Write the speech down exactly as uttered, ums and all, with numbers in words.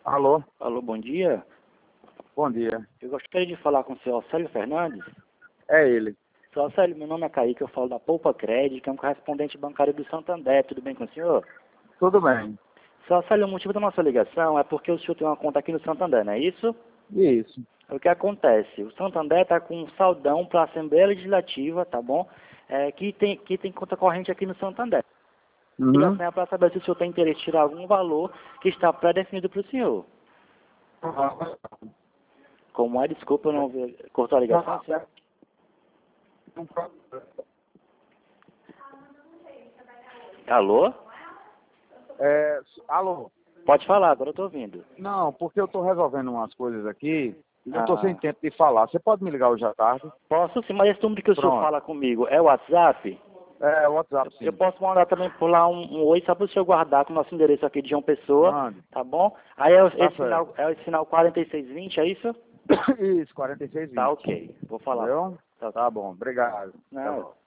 Alô, Alô, bom dia. bom dia. Eu gostaria de falar com o senhor Célio Fernandes. É ele. Senhor Célio, meu nome é Kaique, eu falo da Poupa Crédito, que é um correspondente bancário do Santander. Tudo bem com o senhor? Tudo bem. Senhor Célio, o motivo da nossa ligação é porque o senhor tem uma conta aqui no Santander, não é isso? Isso. O que acontece? O Santander está com um saldão para a Assembleia Legislativa, tá bom? É, que, tem, que tem conta corrente aqui no Santander. A Uhum. ligação é para saber se o senhor tem interesse em tirar algum valor que está pré-definido para o senhor. Como é? Desculpa, eu não vi. Cortou a ligação, senhor? Alô? É, alô. Pode falar, agora eu estou ouvindo. Não, porque eu estou resolvendo umas coisas aqui e eu estou sem Ah, tempo de falar. Você pode me ligar hoje à tarde? posso sim, mas esse número que o senhor Pronto. fala comigo é o WhatsApp? É, o WhatsApp, Eu sim. posso mandar também por lá um, um oi só para o senhor guardar com o nosso endereço aqui de João Pessoa, Mande. tá bom? Aí é o- Tá esse certo. sinal, é o sinal quarenta e seis vinte, é isso? Isso, quarenta e seis Tá vinte. ok, vou falar. Entendeu? Tá ok. Tá bom, obrigado. Até Não, logo.